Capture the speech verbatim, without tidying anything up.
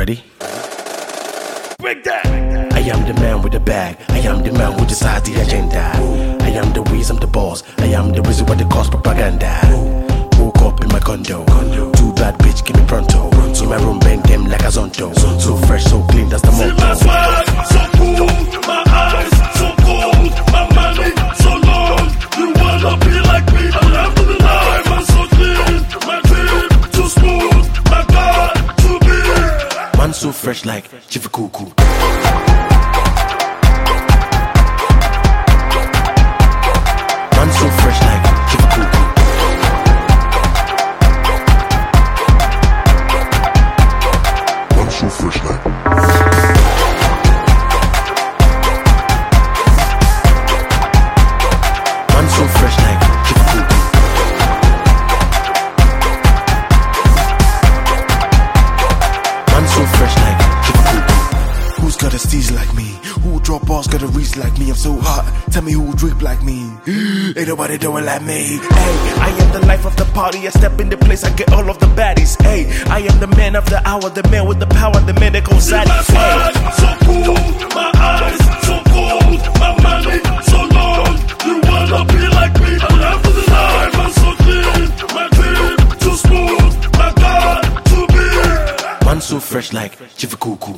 Ready? Break that! I am the man with the bag. I am the man who decides the agenda. I am the reason, I'm the boss. I am the reason why they cause propaganda. Woke up in my condo. Too bad bitch, give me pronto. In my room, bend them like a zonto. So fresh, so clean, that's the motto. See my swag, so cool. My eyes, so cold. My money, so long. You wanna be like me? I'm after the life. I'm so clean. My team, too smooth. My God, too big. Man so fresh like Chief Cuckoo. Man so fresh like Chief Cuckoo. Man so fresh like. Man so fresh like Chief Cuckoo. Man so fresh like Chief Cuckoo. Who's got a steez like me? Who drop balls, got a reach like me? I'm so hot, tell me who drip like me. Ain't nobody doing like me. Hey, I am the life of the party. I step in the place, I get all of the baddies. Hey, I am the man of the hour, the man with the power, the man that goes at My it. swag, so cool. My eyes, so cold. My money, so long. You wanna be like me? I'm after the life. I'm so clean. My team, too smooth. My God, too big. Man so fresh like Chief Cuckoo.